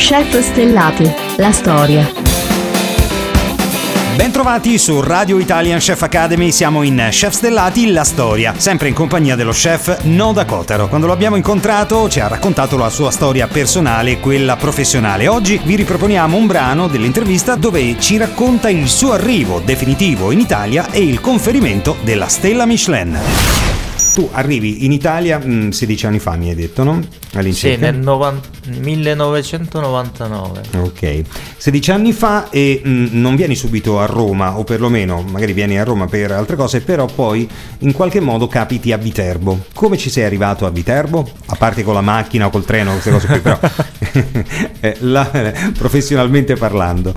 Chef Stellati, la storia. Bentrovati su Radio Italian Chef Academy, siamo in Chef Stellati, la storia, sempre in compagnia dello chef Noda Kotaro. Quando lo abbiamo incontrato ci ha raccontato la sua storia personale e quella professionale. Oggi vi riproponiamo un brano dell'intervista dove ci racconta il suo arrivo definitivo in Italia e il conferimento della stella Michelin. Tu arrivi in Italia 16 anni fa, mi hai detto, no? All'incirca? Sì, nel 1999. Ok, 16 anni fa e non vieni subito a Roma, o perlomeno magari vieni a Roma per altre cose, però poi in qualche modo capiti a Viterbo. Come ci sei arrivato a Viterbo? A parte con la macchina o col treno, queste cose qui, però professionalmente parlando.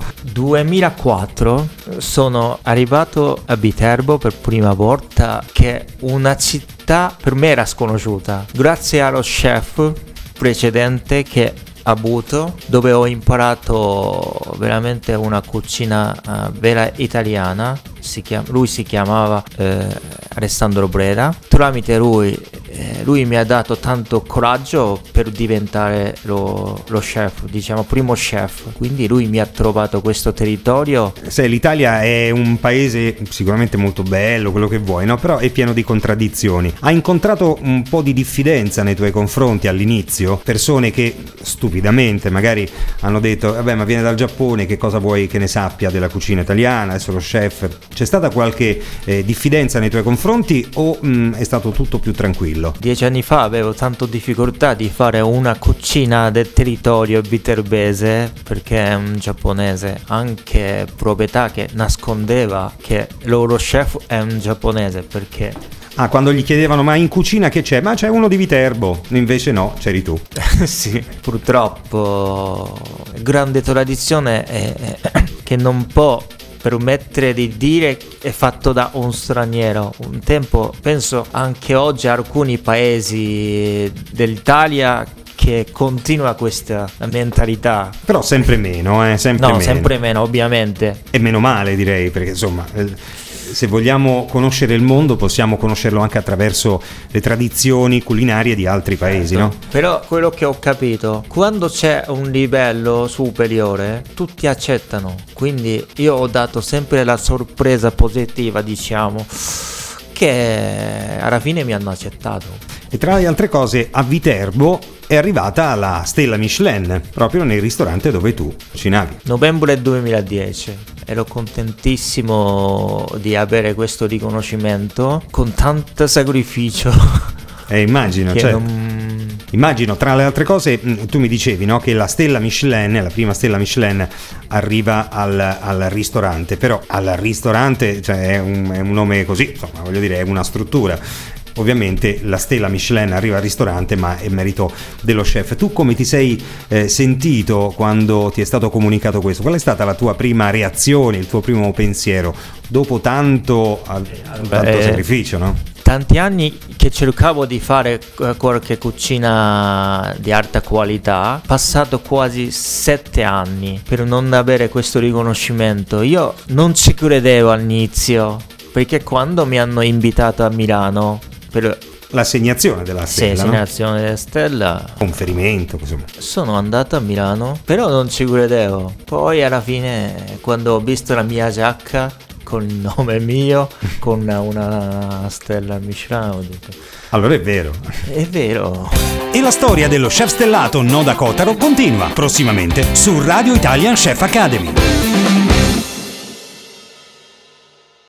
2004 sono arrivato a Viterbo per prima volta, che è una città per me era sconosciuta, grazie allo chef precedente che ha avuto, dove ho imparato veramente una cucina vera italiana. Lui si chiamava Alessandro Brera. Tramite lui mi ha dato tanto coraggio per diventare lo chef, diciamo primo chef, quindi lui mi ha trovato questo territorio. L'Italia è un paese sicuramente molto bello, quello che vuoi, no? Però è pieno di contraddizioni. Hai incontrato un po' di diffidenza nei tuoi confronti all'inizio? Persone che stupidamente magari hanno detto vabbè, ma viene dal Giappone, che cosa vuoi che ne sappia della cucina italiana, adesso lo chef. C'è stata qualche diffidenza nei tuoi confronti o è stato tutto più tranquillo? 10 anni fa avevo tanto difficoltà di fare una cucina del territorio viterbese, perché è un giapponese, anche proprietà che nascondeva che il loro chef è un giapponese, perché quando gli chiedevano ma in cucina che c'è? Ma c'è uno di Viterbo, invece no, c'eri tu. Sì, purtroppo grande tradizione è che non può permettere di dire è fatto da un straniero. Un tempo, penso anche oggi alcuni paesi dell'Italia che continua questa mentalità, però sempre meno, sempre meno ovviamente, e meno male direi, perché insomma se vogliamo conoscere il mondo possiamo conoscerlo anche attraverso le tradizioni culinarie di altri paesi, no? Però quello che ho capito, quando c'è un livello superiore tutti accettano, quindi io ho dato sempre la sorpresa positiva, diciamo, che alla fine mi hanno accettato. E tra le altre cose a Viterbo è arrivata la stella Michelin proprio nel ristorante dove tu cucinavi. Novembre 2010, ero contentissimo di avere questo riconoscimento con tanto sacrificio. Immagino, immagino, tra le altre cose tu mi dicevi, no, che la stella Michelin, la prima stella Michelin arriva al ristorante, però al ristorante, cioè è un nome così, insomma, voglio dire, è una struttura. Ovviamente la stella Michelin arriva al ristorante, ma è merito dello chef. Tu come ti sei sentito quando ti è stato comunicato questo? Qual è stata la tua prima reazione, il tuo primo pensiero dopo tanto sacrificio, no? Tanti anni che cercavo di fare qualche cucina di alta qualità, passato quasi 7 anni per non avere questo riconoscimento. Io non ci credevo all'inizio, perché quando mi hanno invitato a Milano per l'assegnazione della stella, l'assegnazione della stella, conferimento, insomma, sono andato a Milano, però non ci credevo. Poi alla fine, quando ho visto la mia giacca con il nome mio, con una stella Michelin, ho detto allora è vero. È vero. E la storia dello chef stellato Noda Kotaro continua prossimamente su Radio Italian Chef Academy.